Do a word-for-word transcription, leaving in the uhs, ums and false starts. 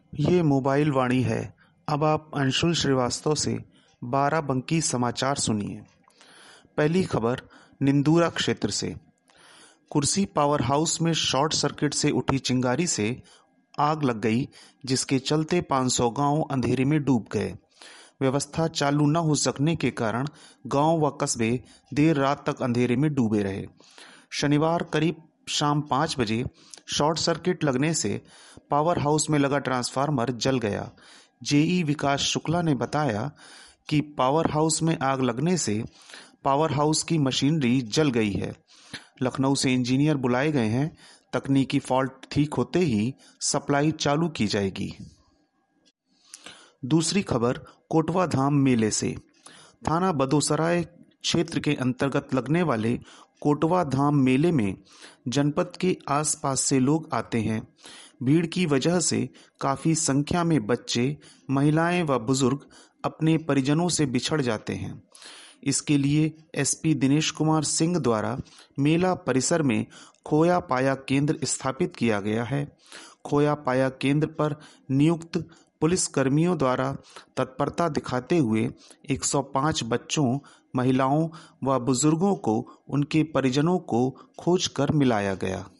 ये मोबाइल वाणी है। अब आप अंशुल श्रीवास्तव से बाराबंकी समाचार सुनिए। पहली खबर निंदूरा क्षेत्र से। कुर्सी पावर हाउस में शॉर्ट सर्किट से उठी चिंगारी से आग लग गई, जिसके चलते पाँच सौ गांव अंधेरे में डूब गए। व्यवस्था चालू न हो सकने के कारण गांव व कस्बे देर रात तक अंधेरे में डूबे रहे। शनिवार करीब शाम पाँच बजे शॉर्ट सर्किट लगने से पावर हाउस में लगा ट्रांसफार्मर जल गया। जेई विकास शुक्ला ने बताया कि पावर हाउस में आग लगने से पावर हाउस की मशीनरी जल गई है। लखनऊ से इंजीनियर बुलाए गए हैं। तकनीकी फॉल्ट ठीक होते ही सप्लाई चालू की जाएगी। दूसरी खबर कोटवा धाम मेले से। थाना बदोसराय क्षेत्र के अंतर्गत लगने वाले कोटवा धाम मेले में जनपद के आसपास से लोग आते हैं। भीड़ की वजह से काफी संख्या में बच्चे, महिलाएं व बुजुर्ग अपने परिजनों से बिछड़ जाते हैं। इसके लिए एसपी दिनेश कुमार सिंह द्वारा मेला परिसर में खोया पाया केंद्र स्थापित किया गया है। खोया पाया केंद्र पर नियुक्त पुलिस कर्मियों द्वारा तत्परता दिखाते हुए एक सौ पाँच बच्चों, महिलाओं व बुजुर्गों को उनके परिजनों को खोजकर मिलाया गया।